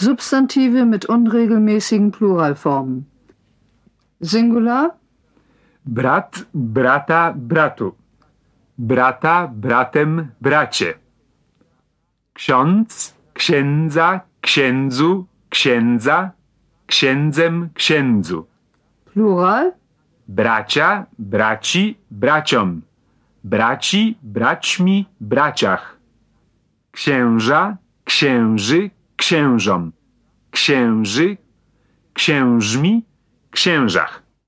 Substantive mit unregelmäßigen Pluralformen. Singular. Brat, brata, bratu. Brata, bratem, bracie. Ksiądz, księdza, księdzu, księdza, księdzem, księdzu. Plural. Bracia, braci, braciom. Braci, braćmi, braciach. Księża, księży, księżom. Księży, księżmi, księżach.